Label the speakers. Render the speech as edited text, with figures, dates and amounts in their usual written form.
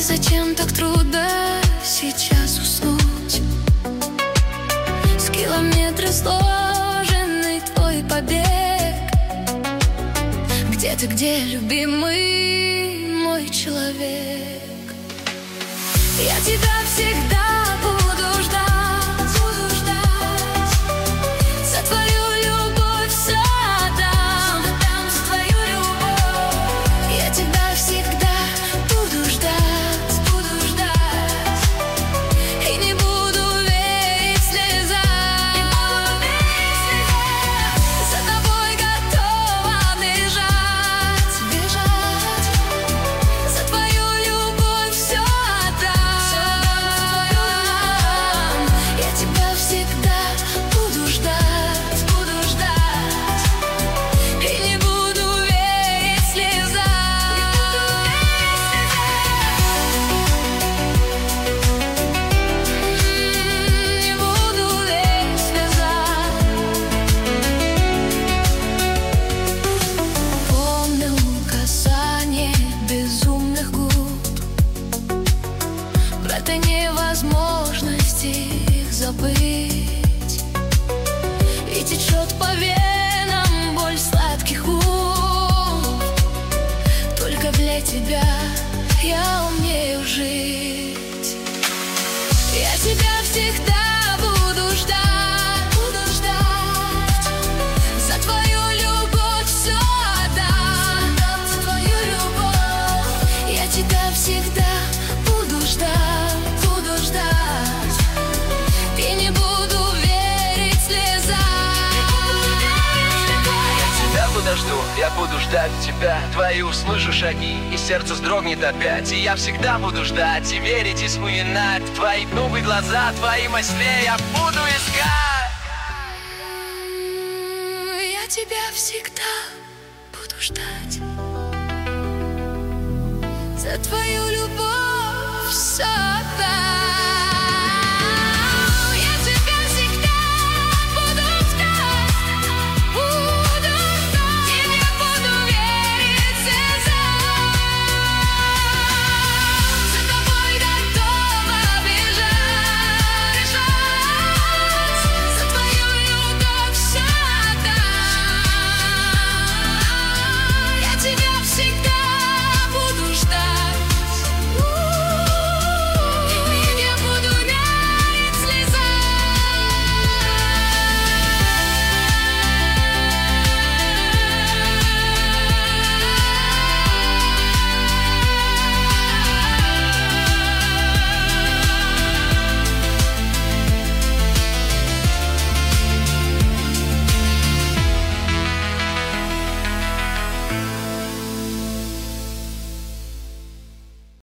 Speaker 1: зачем так трудно сейчас уснуть? С километра сложенный твой побег. Где ты, где, любимый мой человек? Я тебя всегда буду ждать, за твою любовь все отдам, за твою любовь. Я тебя всегда буду ждать, и не буду верить слезам. За тобой готова бежать, за твою любовь все отдам. Я тебя всегда буду ждать, и не буду верить слезам. Не буду верить слезам. Помню касание безумных губ, в этой невозможности их забыть. И течет по венам боль сладких уст. Только для тебя я умею жить. Я тебя всегда буду ждать, за твою любовь все отдам, за твою любовь. Я тебя всегда буду ждать, и не буду верить слезам.
Speaker 2: Я тебя подожду, я буду ждать тебя. Твои услышу шаги, и сердце вздрогнет опять. И я всегда буду ждать, и верить, и вспоминать твои новые глаза, твои мысли я буду искать.
Speaker 1: Я тебя всегда буду ждать, за твою любовь.